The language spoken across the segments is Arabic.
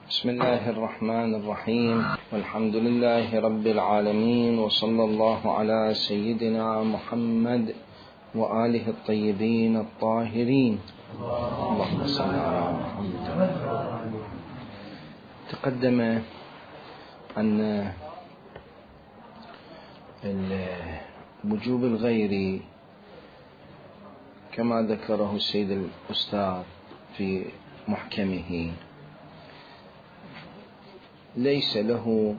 بسم الله الرحمن الرحيم، والحمد لله رب العالمين، وصلى الله على سيدنا محمد وآله الطيبين الطاهرين. اللهم صل على محمد. تقدم أن الوجوب الغيري كما ذكره السيد الأستاذ في محكمه ليس له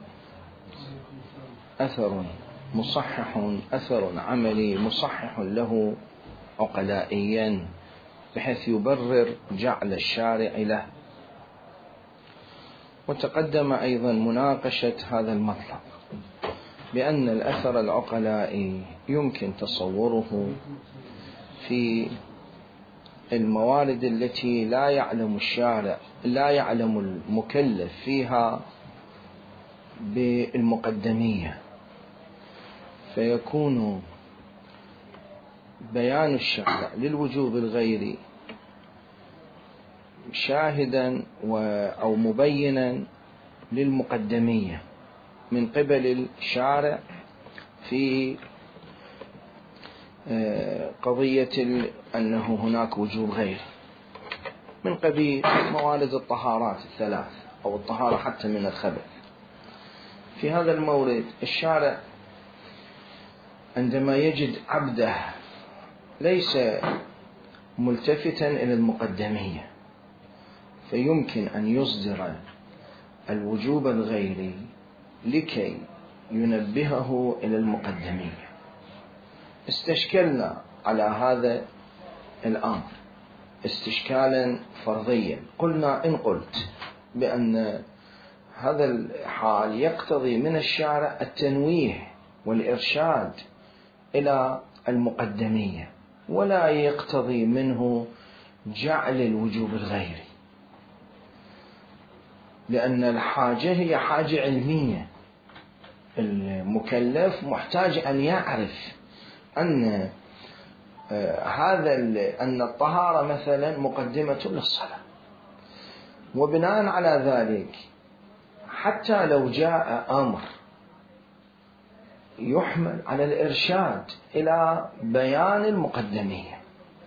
أثر مصحح، أثر عملي مصحح له عقلائيا بحيث يبرر جعل الشارع له. وتقدم أيضا مناقشة هذا المطلب بأن الأثر العقلائي يمكن تصوره في الموارد التي لا يعلم الشارع، لا يعلم المكلف فيها بالمقدمية، فيكون بيان الشارع للوجوب الغيري شاهدا أو مبينا للمقدمية من قبل الشارع في قضية أنه هناك وجوب غيري من قبيل موارد الطهارات الثلاث أو الطهارة حتى من الخبث. في هذا المورد الشارع عندما يجد عبده ليس ملتفتا إلى المقدمية فيمكن أن يصدر الوجوب الغيري لكي ينبهه إلى المقدمية. استشكلنا على هذا الأمر استشكالا فرضيا، قلنا إن قلت بأن هذا الحال يقتضي من الشارع التنويه والإرشاد إلى المقدمية ولا يقتضي منه جعل الوجوب الغيري، لأن الحاجة هي حاجة علمية. المكلف محتاج أن يعرف أن أن الطهارة مثلا مقدمة للصلاة، وبناء على ذلك حتى لو جاء أمر يحمل على الإرشاد إلى بيان المقدمية.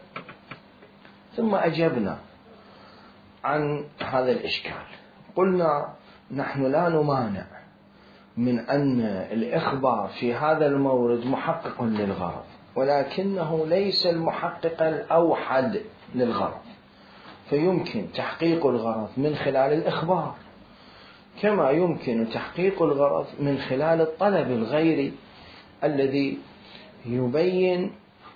ثم أجبنا عن هذا الإشكال، قلنا نحن لا نمانع من أن الإخبار في هذا المورد محقق للغرض، ولكنه ليس المحقق الأوحد للغرض، فيمكن تحقيق الغرض من خلال الإخبار كما يمكن تحقيق الغرض من خلال الطلب الغيري الذي يبين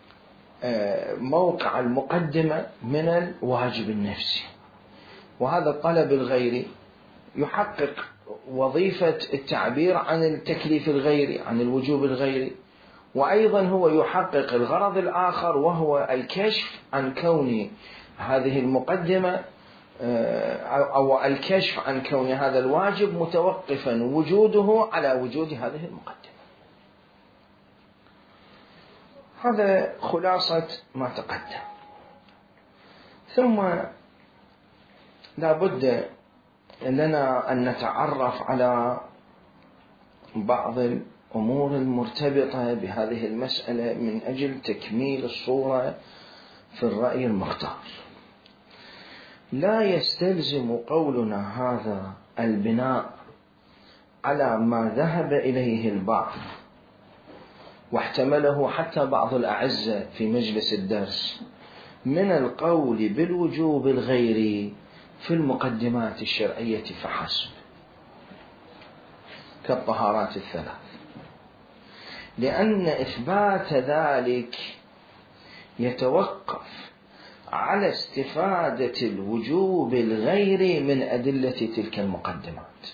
موقع المقدمة من الواجب النفسي. وهذا الطلب الغيري يحقق وظيفة التعبير عن التكليف الغيري، عن الوجوب الغيري، وأيضا هو يحقق الغرض الآخر وهو الكشف عن كون هذه المقدمة أو الكشف عن كون هذا الواجب متوقفا وجوده على وجود هذه المقدمة. هذا خلاصة ما تقدم. ثم لا بد لنا أن نتعرف على بعض الأمور المرتبطة بهذه المسألة من أجل تكميل الصورة في الرأي المختار. لا يستلزم قولنا هذا البناء على ما ذهب إليه البعض واحتمله حتى بعض الأعزة في مجلس الدرس من القول بالوجوب الغيري في المقدمات الشرعية فحسب كالطهارات الثلاث، لأن إثبات ذلك يتوقف على استفادة الوجوب الغيري من أدلة تلك المقدمات،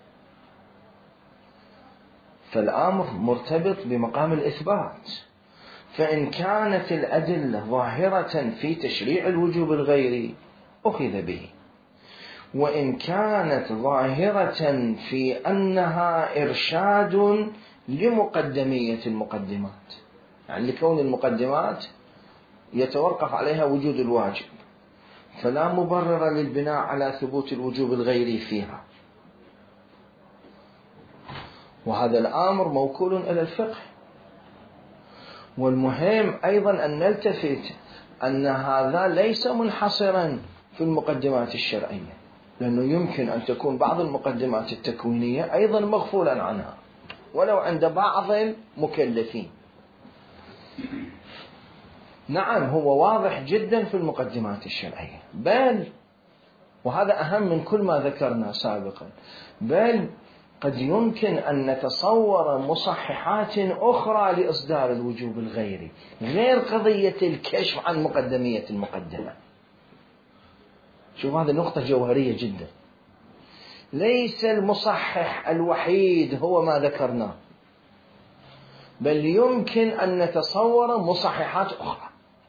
فالأمر مرتبط بمقام الإثبات. فإن كانت الأدلة ظاهرة في تشريع الوجوب الغيري أخذ به، وإن كانت ظاهرة في أنها إرشاد لمقدمية المقدمات، يعني لكون المقدمات يتوقف عليها وجود الواجب، فلا مبرر للبناء على ثبوت الوجوب الغيري فيها. وهذا الأمر موكول إلى الفقه. والمهم أيضا أن نلتفت أن هذا ليس منحصرا في المقدمات الشرعية، لأنه يمكن أن تكون بعض المقدمات التكوينية أيضا مغفولا عنها ولو عند بعض المكلفين. نعم، هو واضح جدا في المقدمات الشرعية، بل وهذا أهم من كل ما ذكرنا سابقا، بل قد يمكن أن نتصور مصححات أخرى لإصدار الوجوب الغيري غير قضية الكشف عن مقدمية المقدمة. شوف، هذه نقطة جوهرية جدا. ليس المصحح الوحيد هو ما ذكرناه، بل يمكن أن نتصور مصححات أخرى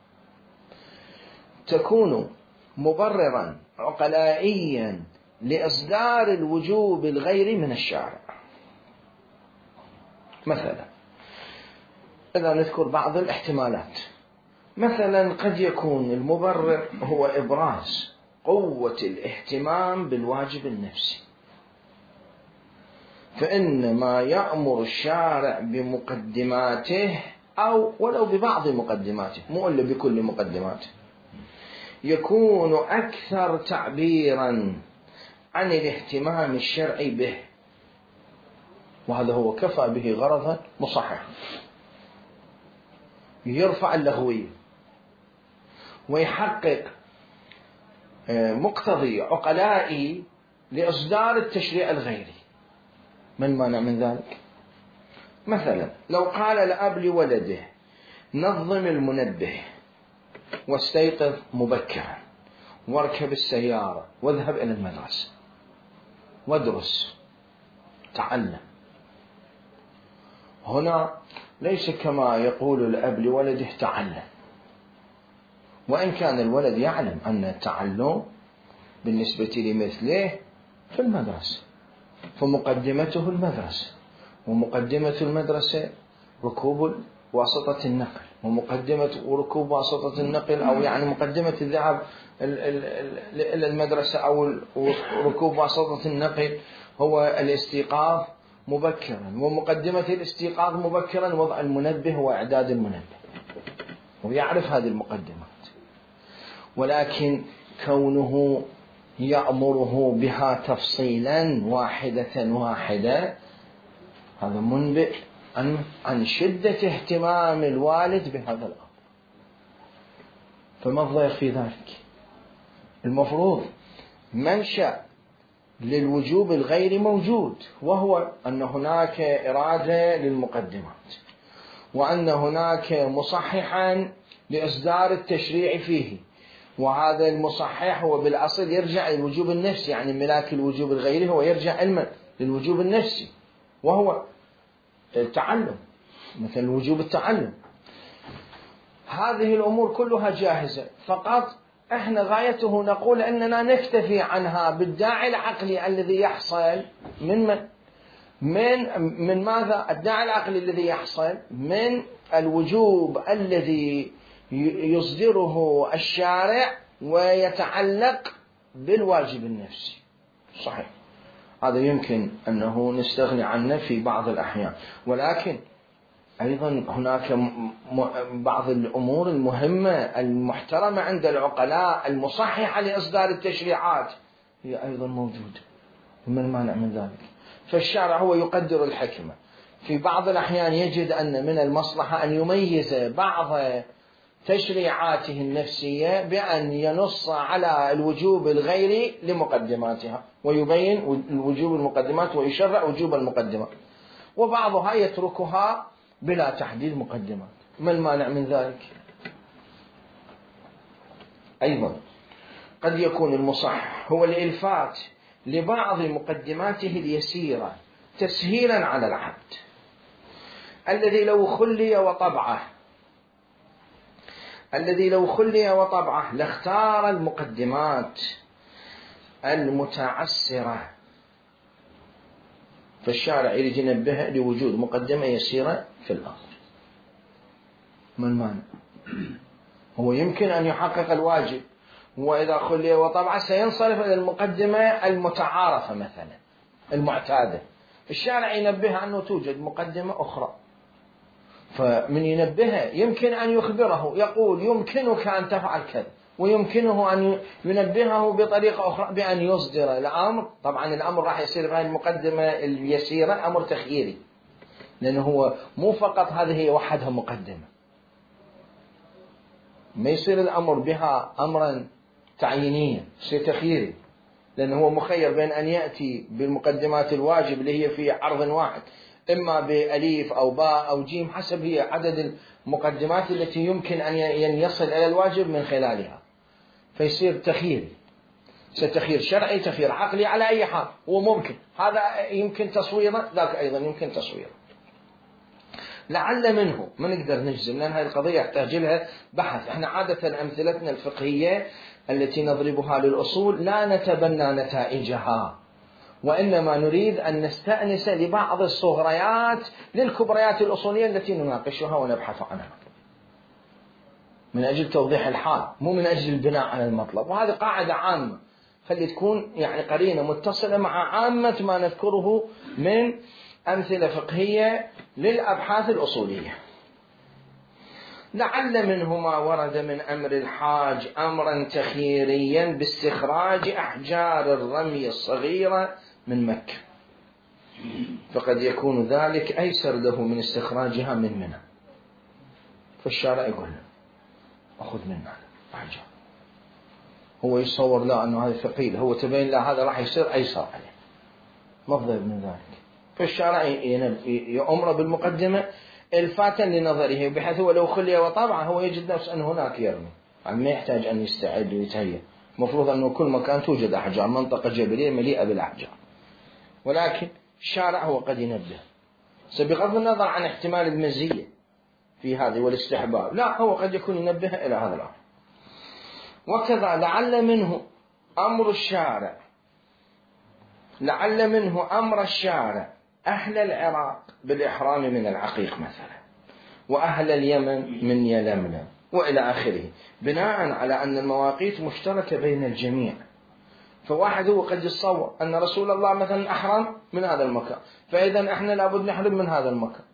تكون مبررا عقلائيا لإصدار الوجوب الغيري من الشارع. مثلا إذا نذكر بعض الاحتمالات، مثلا قد يكون المبرر هو إبراز قوة الاهتمام بالواجب النفسي، فإن ما يأمر الشارع بمقدماته أو ولو ببعض مقدماته، مو إلا بكل مقدماته، يكون أكثر تعبيرا عن الاهتمام الشرعي به، وهذا هو كفى به غرضا مصححا، يرفع اللغوية ويحقق مقتضي عقلائي لإصدار التشريع الغيري. ما المانع من ذلك؟ مثلا لو قال الأب لولده نظم المنبه واستيقظ مبكرا واركب السيارة واذهب إلى المدرسة وادرس تعلم، هنا ليس كما يقول الأب لولده تعلم، وإن كان الولد يعلم أن التعلم بالنسبة لمثله في المدرسة، فمقدمته المدرسة، ومقدمة المدرسة ركوب واسطة النقل، ومقدمة ركوب واسطة النقل أو يعني مقدمة الذهاب إلى المدرسة أو ركوب واسطة النقل هو الاستيقاظ مبكرا، ومقدمة الاستيقاظ مبكرا وضع المنبه وإعداد المنبه، ويعرف هذه المقدمات. ولكن كونه يأمره بها تفصيلا واحدة هذا منبئ عن شدة اهتمام الوالد بهذا الأمر. فما الضيق في ذلك؟ المفروض منشأ للوجوب الغير موجود، وهو أن هناك إرادة للمقدمات، وأن هناك مصححا لإصدار التشريع فيه، وهذا المصحح هو بالأصل يرجع للوجوب النفسي، يعني ملاك الوجوب الغيري هو يرجع علما للوجوب النفسي وهو التعلم، مثل الوجوب التعلم. هذه الأمور كلها جاهزة، فقط احنا غايته نقول أننا نكتفي عنها بالداعي العقلي الذي يحصل من ماذا؟ الداعي العقلي الذي يحصل من الوجوب الذي يصدره الشارع ويتعلق بالواجب النفسي. صحيح، هذا يمكن أنه نستغني عنه في بعض الأحيان، ولكن أيضا هناك بعض الأمور المهمة المحترمة عند العقلاء المصححة لإصدار التشريعات هي أيضا موجودة. ما المانع من ذلك؟ فالشارع هو يقدر الحكمة، في بعض الأحيان يجد أن من المصلحة أن يميز بعض تشريعاته النفسية بأن ينص على الوجوب الغيري لمقدماتها ويبين الوجوب المقدمات ويشرع وجوب المقدمات، وبعضها يتركها بلا تحديد مقدمات. ما المانع من ذلك؟ أيضا قد يكون المصحح هو الإلفات لبعض مقدماته اليسيرة تسهيلا على العبد الذي لو خلي وطبعه لاختار المقدمات المتعسرة، فالشارع يريد ينبه لوجود مقدمة يسيرة في الأمر. ما المانع؟ هو يمكن أن يحقق الواجب وإذا خلي وطبعا سينصرف إلى المقدمة المتعارفة مثلا المعتادة. الشارع ينبه أنه توجد مقدمة أخرى، فمن ينبهه يمكن أن يخبره يقول يمكنك أن تفعل كذا، ويمكنه أن ينبهه بطريقة أخرى بأن يصدر الأمر. طبعا الأمر راح يصير في هذه المقدمة اليسيرة أمر تخييري، لأنه هو مو فقط هذه هي وحدها مقدمة، ما يصير الأمر بها أمرا تعيينيا، يصير تخييري، لأنه هو مخير بين أن يأتي بالمقدمات الواجب اللي هي في عرض واحد، إما بأليف أو باء أو جيم حسب هي عدد المقدمات التي يمكن أن يصل إلى الواجب من خلالها، فيصير تخييري، تخيير شرعي، تخيير عقلي، على أي حال هو ممكن. هذا يمكن تصويره، ذاك أيضا يمكن تصويره. لعل منه ما نقدر نجزم، لأن هذه القضية يحتاج لها بحث. احنا عادة أمثلتنا الفقهية التي نضربها للأصول لا نتبنى نتائجها، وإنما نريد أن نستأنس لبعض الصغريات للكبريات الأصولية التي نناقشها ونبحث عنها من أجل توضيح الحال، مو من أجل البناء على المطلب. وهذه قاعدة عامة، خلي تكون يعني قرينة متصلة مع عامة ما نذكره من أمثلة فقهية للأبحاث الأصولية. لعل منه ما ورد من أمر الحاج أمرا تخييريا باستخراج أحجار الرمي الصغيرة من مكة، فقد يكون ذلك أيسر له من استخراجها من منى، فالشارع يقول له أخذ منها أحجار. هو يتصور لا أنه هذا ثقيل، هو تبين لا هذا راح يصير أيسر عليه، مفضل من ذلك. فالشارع يأمر بالمقدمة الفاتا لنظره، بحيث هو لو خلي وطبعا هو يجد نفسه أنه هناك يرمي، يعني ما يحتاج أن يستعد ويتهيأ. مفروض أنه كل مكان توجد أحجار، منطقة جبلية مليئة بالأحجار، ولكن الشارع هو قد ينبه بغض النظر عن احتمال المزية في هذه والاستحباب، لا هو قد يكون ينبه إلى هذا الأمر. وكذا لعل منه أمر الشارع، لعل منه أمر الشارع أهل العراق بالإحرام من العقيق مثلا، وأهل اليمن من يلملم وإلى آخره، بناء على أن المواقيت مشتركة بين الجميع. فواحد هو قد يتصور أن رسول الله مثلا أحرم من هذا المكان، فإذا إحنا لابد نحرم من هذا المكان،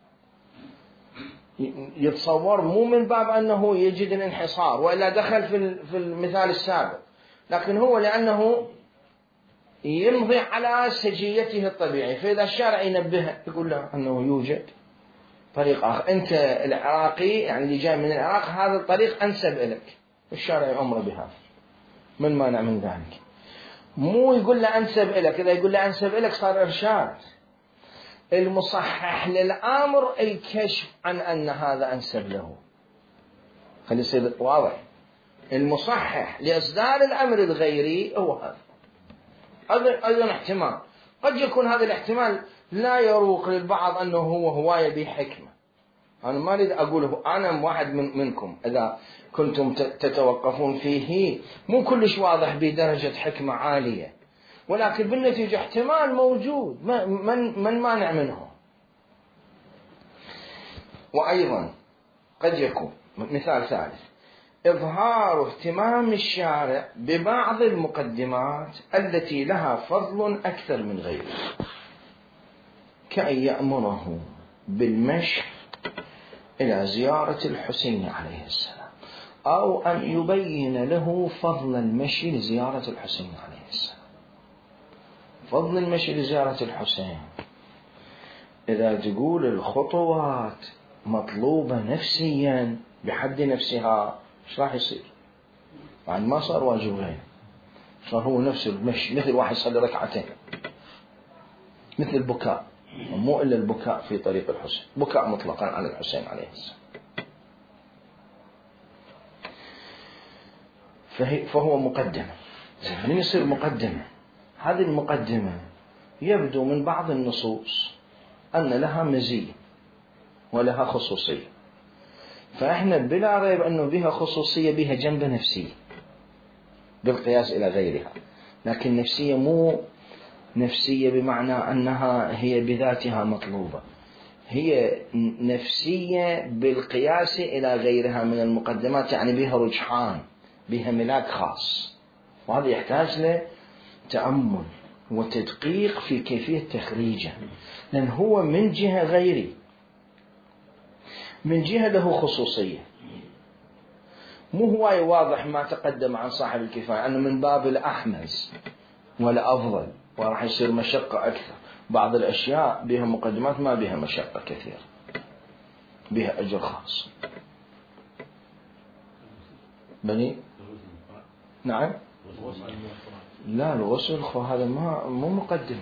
يتصور مو من باب أنه يجد الانحصار وإلا دخل في المثال السابق، لكن هو لأنه يمضي على سجيته الطبيعي. فإذا الشارع ينبه يقول له أنه يوجد طريق آخر، أنت العراقي يعني اللي جاي من العراق هذا الطريق أنسب لك، الشارع يأمر بهذا، من مانع من ذلك؟ مو يقول له أنسب لك، إذا يقول له أنسب لك صار إرشاد. المصحح للأمر الكشف عن أن هذا أنسب له، خلي يصير واضح. المصحح لإصدار الأمر الغيري هو هذا. أيضا احتمال قد يكون هذا الاحتمال لا يروق للبعض أنه هو هواية بحكمة. أنا ما أريد أقوله، أنا واحد منكم إذا كنتم تتوقفون فيه مو كلش واضح بدرجة حكمة عالية، ولكن بالنتيجة احتمال موجود، من مانع منه. وأيضا قد يكون مثال ثالث إظهار اهتمام الشارع ببعض المقدمات التي لها فضل أكثر من غيره، كأن يأمره بالمشي إلى زيارة الحسين عليه السلام، أو أن يبين له فضل المشي لزيارة الحسين عليه السلام. فضل المشي لزيارة الحسين، إذا تقول الخطوات مطلوبة نفسيا بحد نفسها، ايش راح يصير؟ بعد ما صار واجبين، صار هو نفس المشي، مثل واحد يصلي ركعتين، مثل البكاء، مو إلا البكاء في طريق الحسين، بكاء مطلقا على الحسين عليه السلام. فهو مقدمة. من يصير مقدمة؟ هذه المقدمة يبدو من بعض النصوص أن لها مزية ولها خصوصية، فإحنا بلا ريب أنه بها خصوصية، بها جنبة نفسية بالقياس إلى غيرها، لكن نفسية مو نفسية بمعنى أنها هي بذاتها مطلوبة، هي نفسية بالقياس إلى غيرها من المقدمات، يعني بها رجحان، بها ملاك خاص، وهذا يحتاج له تأمل وتدقيق في كيفية تخريجه، لأن هو من جهة غيري، من جهة له خصوصية. مو هواي واضح ما تقدم عن صاحب الكفاية أنه من باب الأحمز ولا أفضل، وراح يصير مشقة أكثر. بعض الأشياء بها مقدمات ما بها مشقة كثير، بها أجر خاص. بني نعم، لا الغسل هذا مو مقدمة،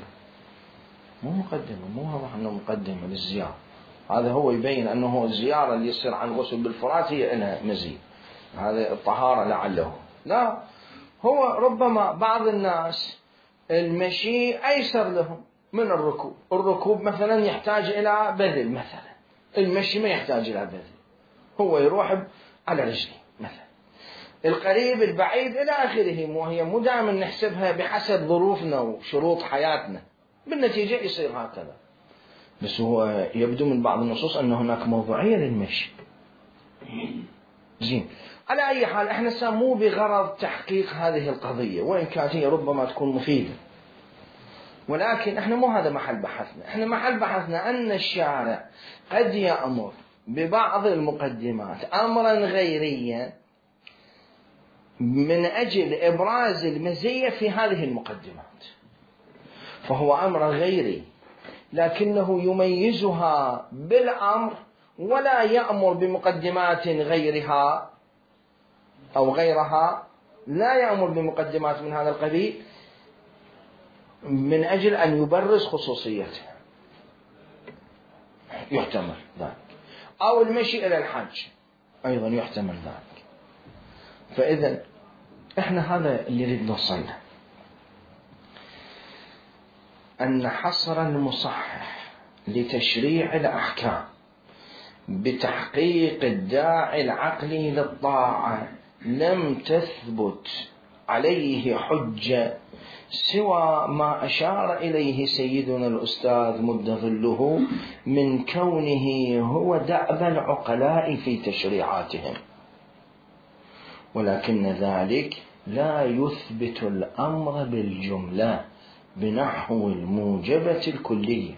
مو واضح أنه مقدمة للزيارة. هذا هو يبين أنه الزيارة اللي يصير عن غسل بالفرات هي لها مزيد، هذا الطهارة لعله. لا، هو ربما بعض الناس المشي أيسر لهم من الركوب مثلا يحتاج إلى بذل، مثلا المشي ما يحتاج إلى بذل، هو يروح على رجله مثلا. القريب البعيد إلى آخره، وهي مو دائما نحسبها بحسب ظروفنا وشروط حياتنا، بالنتيجة يصير هكذا. بس هو يبدو من بعض النصوص أن هناك موضوعية للمشي. زين، على أي حال احنا سمو بغرض تحقيق هذه القضية، وإن كانت هي ربما تكون مفيدة، ولكن احنا مو هذا محل بحثنا. احنا محل بحثنا أن الشارع قد يأمر ببعض المقدمات أمرا غيريا من أجل إبراز المزية في هذه المقدمات، فهو أمر غيري لكنه يميزها بالأمر، ولا يأمر بمقدمات غيرها أو غيرها، لا يأمر بمقدمات من هذا القبيل من أجل أن يبرز خصوصيته، يحتمل ذلك. أو المشي إلى الحج أيضا يحتمل ذلك. فإذا إحنا هذا اللي نريد نوصله، أن حصر المصحح لتشريع الأحكام بتحقيق الداعي العقلي للطاعة لم تثبت عليه حجة سوى ما أشار إليه سيدنا الأستاذ مد ظله من كونه هو دأب العقلاء في تشريعاتهم، ولكن ذلك لا يثبت الأمر بالجملة بنحو الموجبة الكلية،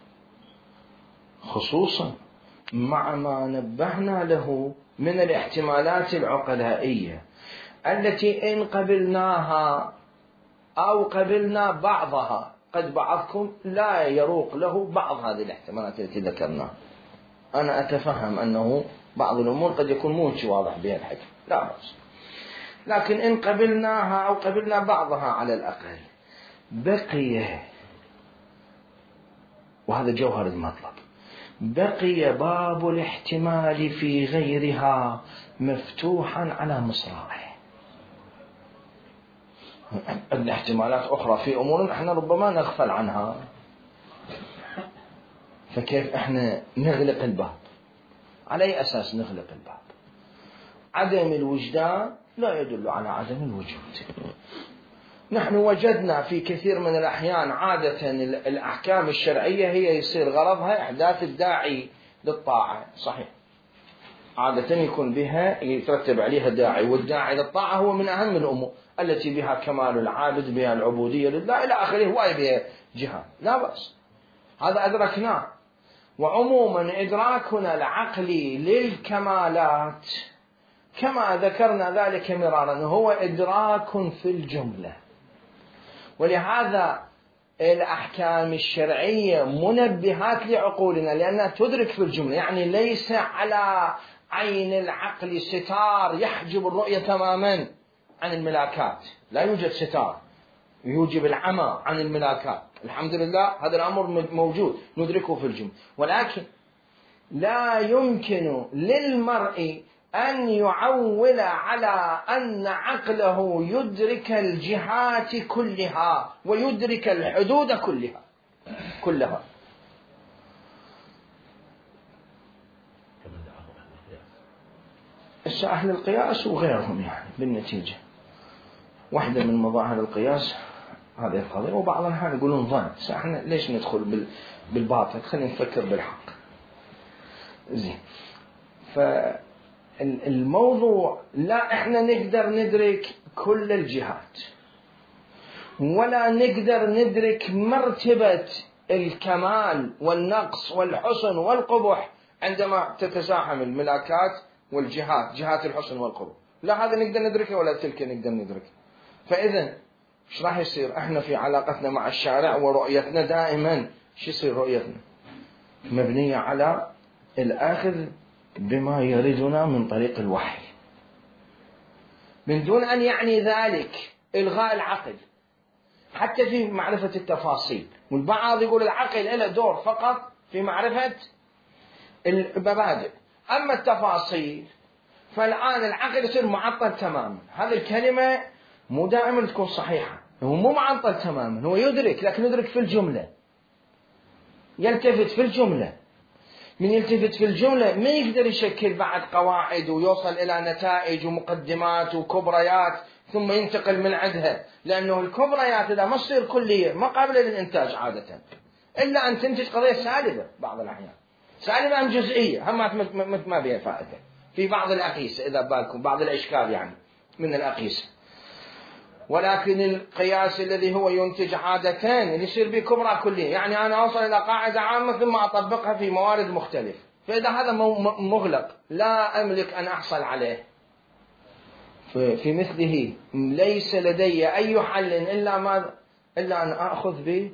خصوصا مع ما نبهنا له من الاحتمالات العقلائية التي إن قبلناها أو قبلنا بعضها، قد بعضكم لا يروق له بعض هذه الاحتمالات التي ذكرناها. أنا أتفهم أنه بعض الأمور قد يكون مو واضح بها الحكم، لا بأس، لكن إن قبلناها أو قبلنا بعضها على الأقل بقي، وهذا جوهر المطلب، بقي باب الاحتمال في غيرها مفتوحا على مصراعه. عندنا احتمالات أخرى في أمور احنا ربما نغفل عنها، فكيف احنا نغلق الباب؟ على أي أساس نغلق الباب؟ عدم الوجدان لا يدل على عدم الوجود. نحن وجدنا في كثير من الأحيان عادة الأحكام الشرعية هي يصير غرضها إحداث الداعي للطاعة، صحيح، عادة يكون بها يترتب عليها داعي، والداعي للطاعة هو من أهم الأمور التي بها كمال العابد، بها العبودية لله إلى آخره، هواي بها جهة، لا بأس، هذا أدركناه. وعموما إدراكنا العقلي للكمالات كما ذكرنا ذلك مرارا هو إدراك في الجملة، ولهذا الأحكام الشرعية منبهات لعقولنا لأنها تدرك في الجملة، يعني ليس على عين العقل ستار يحجب الرؤية تماما عن الملاكات، لا يوجد ستار يوجب العمى عن الملاكات، الحمد لله هذا الأمر موجود ندركه في الجملة، ولكن لا يمكن للمرء أن يعول على أن عقله يدرك الجهات كلها ويدرك الحدود كلها. أهل القياس وغيرهم يعني بالنتيجة واحدة من مظاهر القياس هذه القضية، وبعض الأحيان يقولون ظن، احنا ليش ندخل بالباطل، خلينا نفكر بالحق. زين، الموضوع لا احنا نقدر ندرك كل الجهات، ولا نقدر ندرك مرتبة الكمال والنقص والحسن والقبح عندما تتزاحم الملاكات والجهات، جهات الحسن والقبح. لا هذا نقدر ندركه ولا تلك نقدر ندركه. فإذا ايش راح يصير؟ احنا في علاقتنا مع الشارع ورؤيتنا دائما شو يصير؟ رؤيتنا مبنية على الأخذ بما يردنا من طريق الوحي، من دون أن يعني ذلك إلغاء العقل حتى في معرفة التفاصيل. والبعض يقول العقل له دور فقط في معرفة المبادئ، أما التفاصيل فالآن العقل يصير معطل تماما. هذه الكلمة مو دائما تكون صحيحة، هو مو معطل تماما، هو يدرك لكن يدرك في الجملة، يلتفت في الجملة. من يلتفت في الجملة ما يقدر يشكل بعد قواعد ويوصل إلى نتائج ومقدمات وكبريات ثم ينتقل من عندها، لأنه الكبريات إذا ما تصير كلية ما قابلة للإنتاج عادة، إلا أن تنتج قضية سالبة بعض الأحيان، سالبة أم جزئية، هم ما بها فائدة في بعض الأقيسة، إذا بالكم بعض الأشكال يعني من الأقيسة. ولكن القياس الذي هو ينتج عادة يصير به كبرى كلية، يعني أنا أوصل إلى قاعدة عامة ثم أطبقها في موارد مختلفة، فإذا هذا مغلق لا أملك أن أحصل عليه. في مثله ليس لدي أي حل إلا أن أخذ به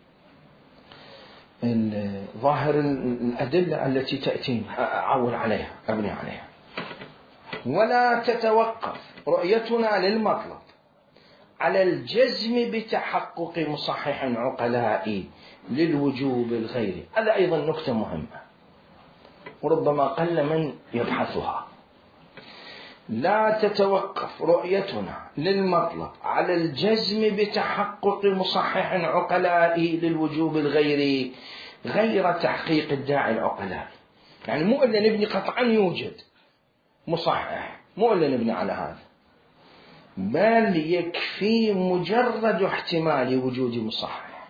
ظاهر الأدلة التي تأتي أعول عليها، أبني عليها. ولا تتوقف رؤيتنا للمطلب على الجزم بتحقق مصحح عقلاء للوجوب الغيري. هذا أيضا نكتة مهمة وربما قل من يبحثها. لا تتوقف رؤيتنا للمطلب على الجزم بتحقق مصحح عقلاء للوجوب الغيري غير تحقيق الداعي العقلاء. يعني مو إلا نبني قطعا يوجد مصحح، مو إلا نبني على هذا، بل يكفي مجرد احتمال وجود مصحح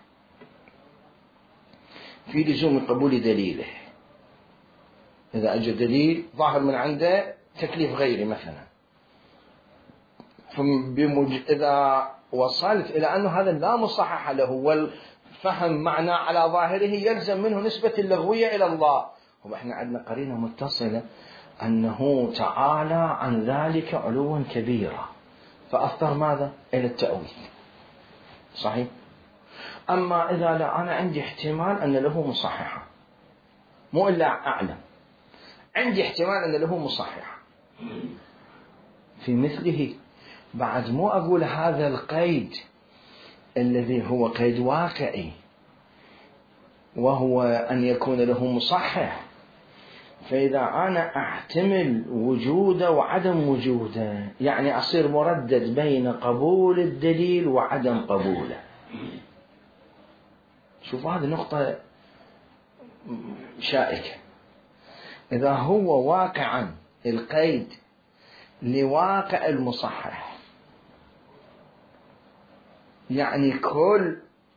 في لزوم قبول دليله. إذا أجى دليل ظاهر من عنده تكليف غيري مثلا، إذا وصلت إلى أنه هذا لا مصحح له والفهم معنى على ظاهره يلزم منه نسبة اللغوية إلى الله، وإحنا عندنا قرينة متصلة أنه تعالى عن ذلك علوا كبيرا، فأفضل ماذا؟ إلى التأويل. صحيح؟ أما إذا لا أنا عندي احتمال أن له مصححة، مو إلا أعلم، عندي احتمال أن له مصححة، في مثله بعد مو أقول هذا القيد الذي هو قيد واقعي وهو أن يكون له مصحح، فإذا أنا أحتمل وجوده وعدم وجوده يعني أصير مردد بين قبول الدليل وعدم قبوله. شوف هذه نقطة شائكة. إذا هو واقعا القيد لواقع المصحح، يعني كل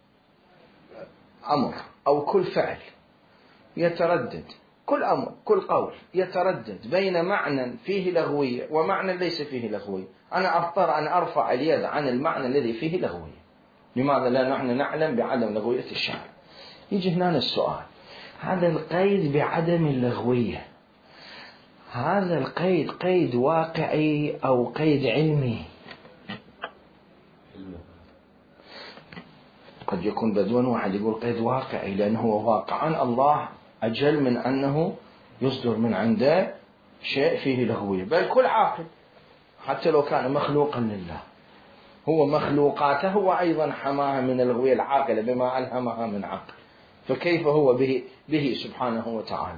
أمر أو كل فعل يتردد، كل أمر كل قول يتردد بين معنى فيه لغوية ومعنى ليس فيه لغوية، أنا أضطر أن أرفع اليد عن المعنى الذي فيه لغوية. لماذا لا نحن نعلم بعدم لغوية الشعر؟ يجي هنا السؤال، هذا القيد بعدم اللغوية، هذا القيد قيد واقعي أو قيد علمي؟ قد يكون بدون واحد يقول قيد واقعي لأنه هو واقعا الله أجل من أنه يصدر من عنده شيء فيه لغوية، بل كل عاقل حتى لو كان مخلوقا لله هو مخلوقاته هو أيضا حماها من اللغوية العاقلة بما ألهمها من عقل، فكيف هو به سبحانه وتعالى؟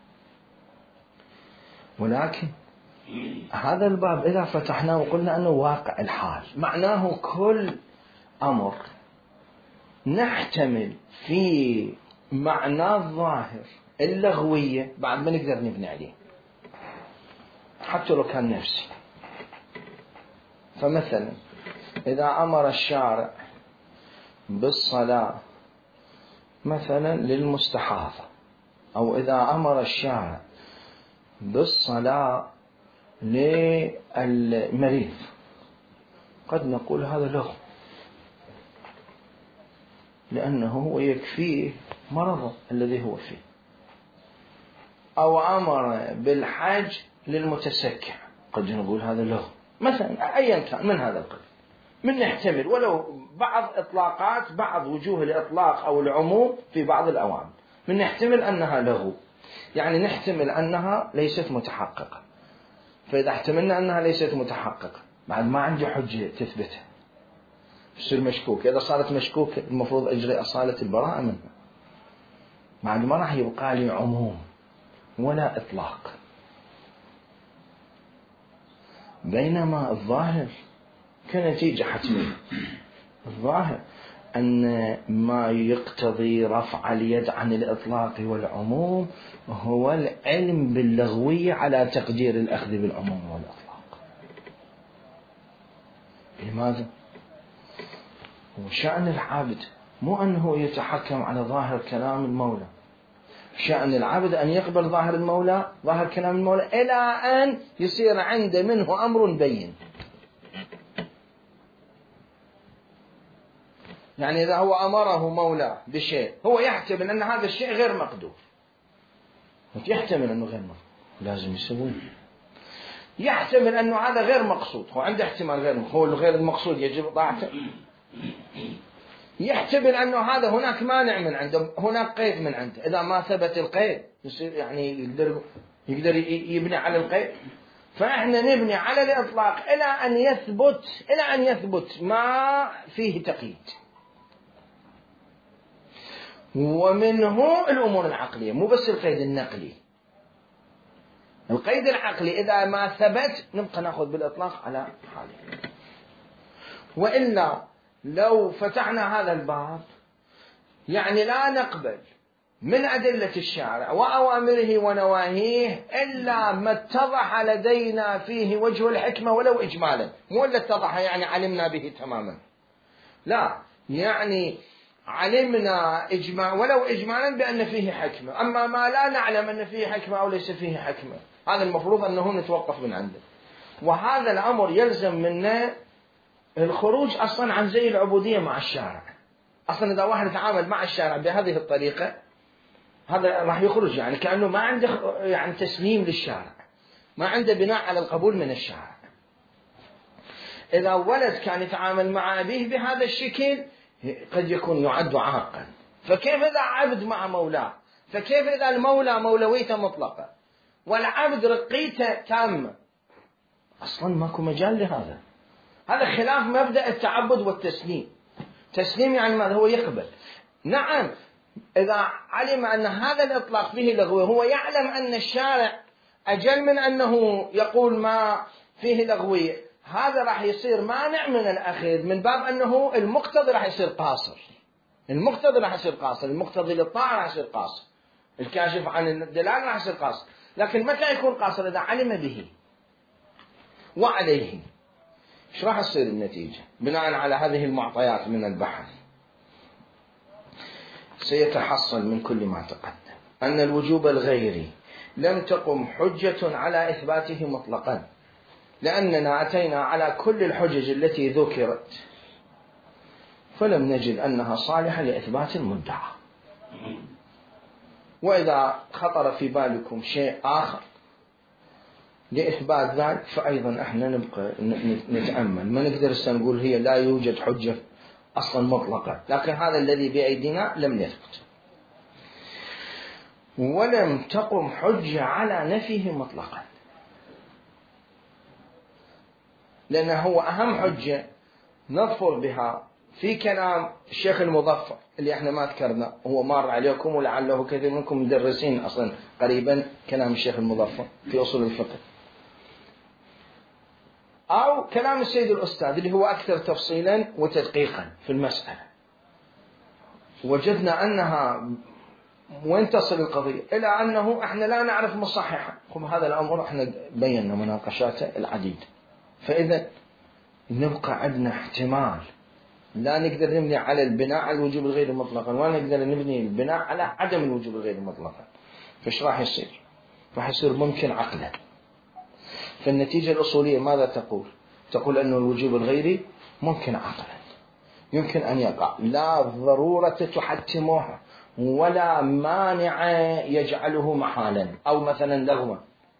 ولكن هذا الباب إذا فتحناه وقلنا أنه واقع الحال معناه كل أمر نحتمل في معنى الظاهر اللغوية بعد ما نقدر نبني عليه حتى لو كان نفسي. فمثلا إذا أمر الشارع بالصلاة مثلا للمستحاضة، أو إذا أمر الشارع بالصلاة للمريض قد نقول هذا لغو، لأنه هو يكفيه مرضه الذي هو فيه. أو أمر بالحج للمتسكع قد نقول هذا لغو مثلا، أيا كان من هذا القبيل. من نحتمل ولو بعض إطلاقات، بعض وجوه الإطلاق أو العموم في بعض الأوامر، من نحتمل أنها لغو، يعني نحتمل أنها ليست متحققة. فإذا احتملنا أنها ليست متحققة بعد ما عندي حجة تثبتها، يصير مشكوك. إذا صارت مشكوك المفروض أجري أصالة البراءة منها، بعد ما راح يبقى لي عموم ولا إطلاق. بينما الظاهر كنتيجة حتمية، الظاهر أن ما يقتضي رفع اليد عن الإطلاق والعموم هو العلم باللغوية على تقدير الأخذ بالعموم والإطلاق. لماذا؟ وشأن العبد مو أنه يتحكم على ظاهر كلام المولى، شأن العبد أن يقبل ظاهر المولى، ظاهر كلام المولى، إلى أن يصير عنده منه أمر بين. يعني إذا هو أمره مولى بشيء هو يحتمل أن هذا الشيء غير مقدور، يحتمل أنه غير مقدور لازم يسويه، يحتمل أنه هذا غير مقصود، هو عنده احتمال غير مقصود، هو الغير المقصود يجب طاعته، يحتمل أنه هذا هناك مانع من عنده، هناك قيد من عنده، إذا ما ثبت القيد يصير يعني يقدر يبني على القيد. فإحنا نبني على الإطلاق إلى أن يثبت ما فيه تقييد. ومنه الأمور العقلية، مو بس القيد النقلي. القيد العقلي إذا ما ثبت نبقى نأخذ بالإطلاق على حاله. وإلا لو فتحنا هذا الباب يعني لا نقبل من أدلة الشارع وأوامره ونواهيه إلا ما اتضح لدينا فيه وجه الحكمة ولو إجمالا، مو إلا اتضح يعني علمنا به تماما، لا، يعني علمنا ولو إجمالا بأن فيه حكمة. أما ما لا نعلم أن فيه حكمة أو ليس فيه حكمة هذا المفروض أنه نتوقف من عنده. وهذا الأمر يلزم منا الخروج أصلا عن زي العبودية مع الشارع. أصلا إذا واحد يتعامل مع الشارع بهذه الطريقة هذا راح يخرج يعني كأنه ما عنده يعني تسليم للشارع، ما عنده بناء على القبول من الشارع. إذا ولد كان يتعامل مع أبيه بهذا الشكل قد يكون يعد عاقا، فكيف إذا عبد مع مولاه؟ فكيف إذا المولى مولويته مطلقة والعبد رقيته تامة؟ أصلا ماكو مجال لهذا. هذا خلاف مبدأ التعبد والتسليم. تسليم يعني ماذا؟ هو يقبل. نعم، إذا علم أن هذا الإطلاق فيه لغو، هو يعلم أن الشارع أجل من أنه يقول ما فيه لغوية، هذا راح يصير مانع من الأخذ، من باب أنه المقتضي راح يصير قاصر، المقتضي للطاعة راح يصير قاصر، الكاشف عن الدلال راح يصير قاصر. لكن متى يكون قاصر؟ إذا علم به وعليه. إيش راح تصير النتيجة بناء على هذه المعطيات من البحث؟ سيتحصل من كل ما تقدم أن الوجوب الغيري لم تقم حجة على إثباته مطلقا، لأننا أتينا على كل الحجج التي ذكرت فلم نجد أنها صالحة لإثبات المدعى. وإذا خطر في بالكم شيء آخر لإثبات ذلك فأيضا احنا نبقى نتأمل، ما نقدر نقول هي لا يوجد حجة أصلا مطلقة، لكن هذا الذي بأيدينا لم نثبت. ولم تقم حجة على نفيه مطلقا، لأنه هو أهم حجة نظفر بها في كلام الشيخ المظفر اللي احنا ما ذكرنا، هو مار عليكم ولعله كثير منكم مدرسين أصلا قريبا كلام الشيخ المظفر في أصول الفقه، أو كلام السيد الأستاذ اللي هو أكثر تفصيلا وتدقيقا في المسألة. وجدنا أنها وين تصل القضية إلى أنه احنا لا نعرف مصححا. هذا الأمر احنا بينا مناقشاته العديد، فإذا نبقى عندنا احتمال لا نقدر نبني على البناء على الوجوب الغير مطلقا، ولا نقدر نبني البناء على عدم الوجوب الغير مطلقا. فإيش راح يصير؟ راح يصير ممكن عقلا. فالنتيجة الأصولية ماذا تقول؟ تقول أن الوجوب الغيري ممكن عقلا، يمكن أن يقع، لا ضرورة تحتمه ولا مانع يجعله محالا أو مثلا لغوا.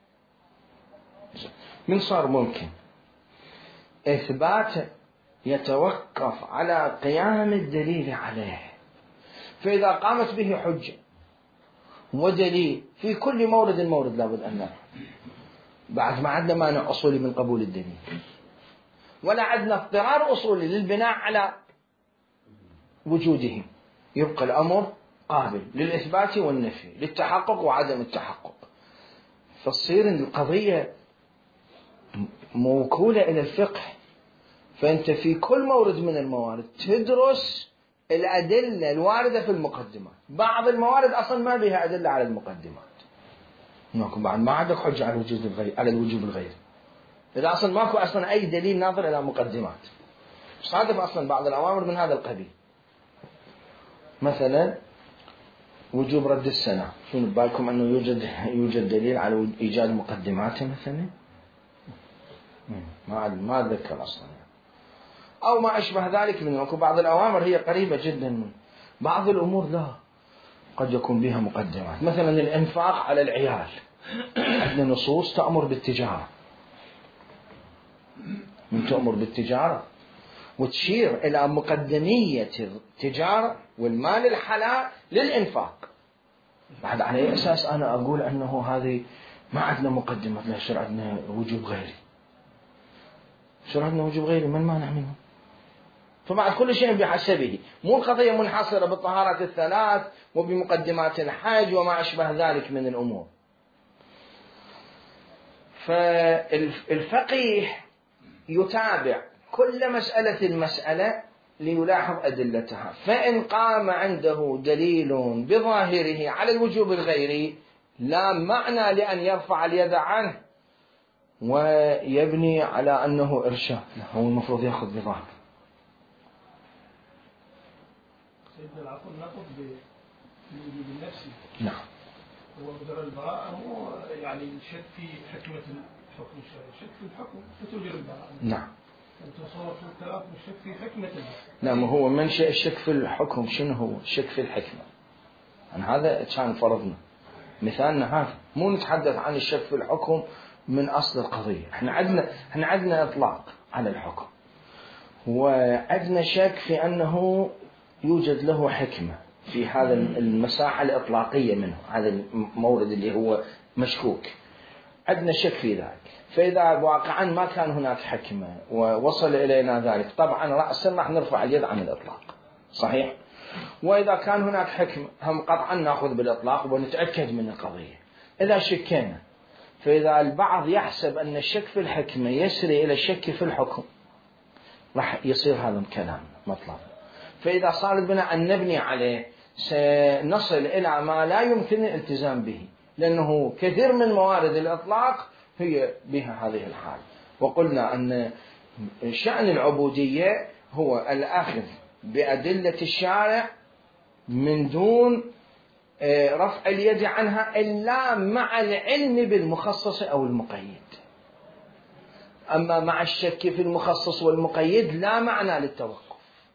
من صار ممكن إثبات يتوقف على قيام الدليل عليه، فإذا قامت به حجة ودليل في كل مورد لابد أن نرى، بعد ما عندنا مانع أصولي من قبول الدليل، ولا عندنا اضطرار أصولي للبناء على وجوده، يبقى الأمر قابل للإثبات والنفي، للتحقق وعدم التحقق. فتصير القضية موكولة إلى الفقه، فأنت في كل مورد من الموارد تدرس الأدلة الواردة في المقدمات. بعض الموارد أصلا ما بها أدلة على المقدمات، بعد ما عندك حجة على الوجوب الغيري، إذا أصلا ماكو أصلا أي دليل ناظر إلى مقدمات. صادف أصلا بعض الأوامر من هذا القبيل، مثلا وجوب رد السنة، شنو بالكم أنه يوجد دليل على إيجاد مقدماته مثلا؟ ما أتذكر أصلا، أو ما أشبه ذلك من بعض الأوامر هي قريبة جدا من بعض الأمور، لا قد يكون بها مقدمات. مثلا الإنفاق على العيال، عندنا نصوص تأمر بالتجارة، من تأمر بالتجارة وتشير إلى مقدمية التجارة والمال الحلال للإنفاق. بعد على أي أساس أنا أقول أنه هذه ما عندنا مقدمات؟ لا، شرع عندنا وجوب غيري، شرع عندنا وجوب غيري، من مانع منه؟ فبعد كل شيء بحسبه، مو القضية منحصرة بالطهارات الثلاث وبمقدمات الحج وما أشبه ذلك من الأمور. فالفقيه يتابع كل مسألة ليلاحظ أدلتها، فإن قام عنده دليل بظاهره على الوجوب الغيري لا معنى لأن يرفع اليد عنه ويبني على أنه إرشاد، هو المفروض يأخذ بظاهر. سيدنا العفو ناخذ بالوجوب النفسي. نعم. هو مجرد البراءة، هو يعني الشك في حكمة الحكم الشرعي، الشك في الحكم فتوجب البراءة. نعم. تصور في الكلام الشك في حكمة الله. نعم، هو منشأ الشك في الحكم شنو هو؟ الشك في الحكمة. هذا كان فرضنا، مثالنا هذا، مو نتحدث عن الشك في الحكم من أصل القضية. احنا عندنا إطلاق على الحكم، وعندنا شك في أنه يوجد له حكمة في هذا المساحة الإطلاقية منه، هذا المورد اللي هو مشكوك، عندنا شك في ذلك. فإذا واقعا ما كان هناك حكمة ووصل إلينا ذلك، طبعا رأسا راح نرفع اليد عن الإطلاق، صحيح؟ وإذا كان هناك حكمة هم قطعا نأخذ بالإطلاق ونتأكد من القضية. إذا شكينا، فإذا البعض يحسب أن الشك في الحكمة يسري إلى الشك في الحكم، راح يصير هذا كلام مطلب. فإذا صار بنا أن نبني عليه سنصل إلى ما لا يمكن الالتزام به، لأنه كثير من موارد الإطلاق هي بها هذه الحال. وقلنا أن شأن العبودية هو الأخذ بأدلة الشارع من دون رفع اليد عنها إلا مع العلم بالمخصص أو المقيد. أما مع الشك في المخصص والمقيد لا معنى للتوقف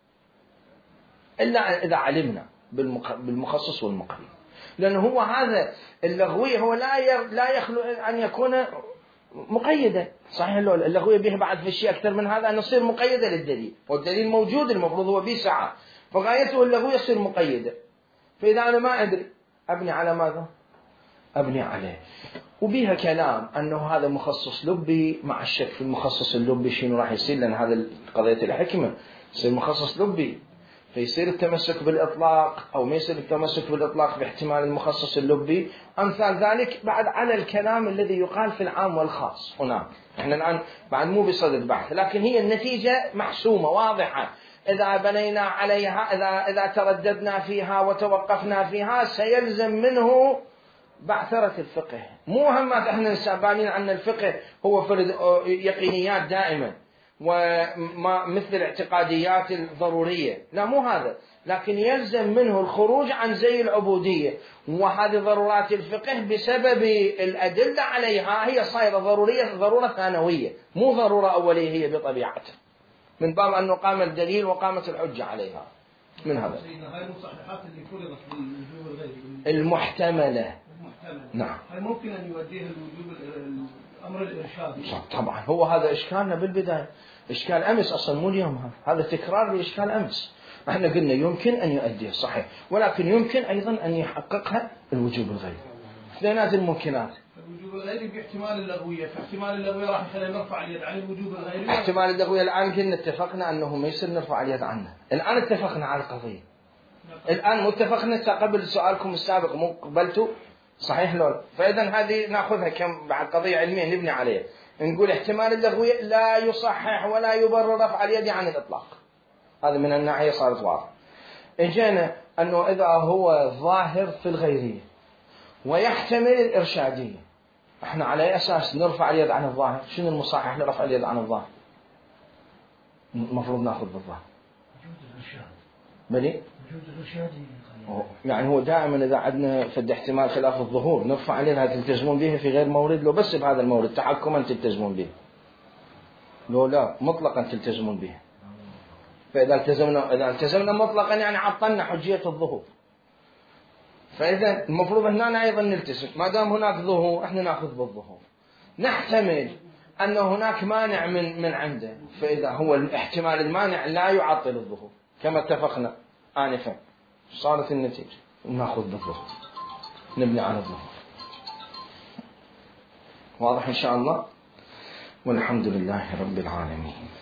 إلا إذا علمنا بالمخصص والمقيد، لأنه هو هذا اللغوية هو لا يخلو أن يكون مقيدا. صحيح اللغوية به بعد في الشيء أكثر من هذا أن يصير مقيدة للدليل، والدليل موجود المفروض هو به سعة، فغايته اللغوية يصير مقيدة. فإذا أنا ما أدري أبني على ماذا؟ أبني عليه. وبيها كلام أنه هذا مخصص لبي، مع الشك في المخصص اللبي شنو راح يصير، لأن هذا قضية الحكمة يصير مخصص لبي، فيصير التمسك بالإطلاق أو ما يصير التمسك بالإطلاق باحتمال المخصص اللبي. أمثال ذلك بعد على الكلام الذي يقال في العام والخاص هناك. إحنا الآن بعد مو بصدد بحث، لكن هي النتيجة محسومة واضحة. إذا بنينا عليها، إذا ترددنا فيها وتوقفنا فيها، سيلزم منه بعثرة الفقه. مو همات إحنا نسابانين عن الفقه هو فرد يقينيات دائما وما مثل الاعتقاديات الضرورية، لا مو هذا. لكن يلزم منه الخروج عن زي العبودية. وهذه ضرورات الفقه بسبب الأدلة عليها هي صايرة ضرورة ثانوية، مو ضرورة أولية هي بطبيعتها، من باب أنه قام الدليل وقامت الحجة عليها. من هذا هاي المصححات اللي فرضت بالوجوب الغيري المحتملة. نعم. هل ممكن أن يوديها الوجوب الأمر الإرشادي؟ طبعا هو هذا إشكالنا بالبداية، إشكال أمس أصلا مو اليوم، هذا تكرار لإشكال أمس. احنا قلنا يمكن أن يؤديها صحيح، ولكن يمكن أيضا أن يحققها الوجوب الغيري. اثنينات الممكنات. الوجوب الغيري باحتمال اللغوية، فاحتمال اللغوية راح يخلينا نرفع اليد عن الوجوب الغيري. احتمال اللغوية الآن كنا اتفقنا أنه ما يصير نرفع اليد عنه، الآن اتفقنا على القضية. الآن متفقنا قبل سؤالكم السابق مو قبلتوا صحيح لولا؟ فإذا هذه نأخذها كم بعد قضية علمية نبني عليها، نقول احتمال اللغوية لا يصحح ولا يبرر رفع اليد عن الإطلاق، هذا من الناحية صارت واضحة. اجينا أنه إذا هو ظاهر في الغيرية ويحتمل الإرشادية، احنا على أي أساس نرفع اليد عن الظاهر؟ شنو المصحح لرفع اليد عن الظاهر؟ المفروض نأخذ بالظاهر. بلي؟ يعني هو دائما إذا عندنا فد احتمال خلاف الظهور نرفع عليه هذا تلتزمون به في غير مورد، لو بس بهذا المورد تحكما تلتزمون به، لو لا مطلقا تلتزمون به. فإذا التزمنا مطلقا يعني عطلنا حجية الظهور. فإذا المفروض هنا أيضا نلتزم، ما دام هناك ظهور احنا نأخذ بالظهور. نحتمل أن هناك مانع من عنده، فإذا هو الاحتمال المانع لا يعطل الظهور كما اتفقنا آنفا، صارت النتيجة نأخذ بالظهور، نبني على الظهور. واضح إن شاء الله، والحمد لله رب العالمين.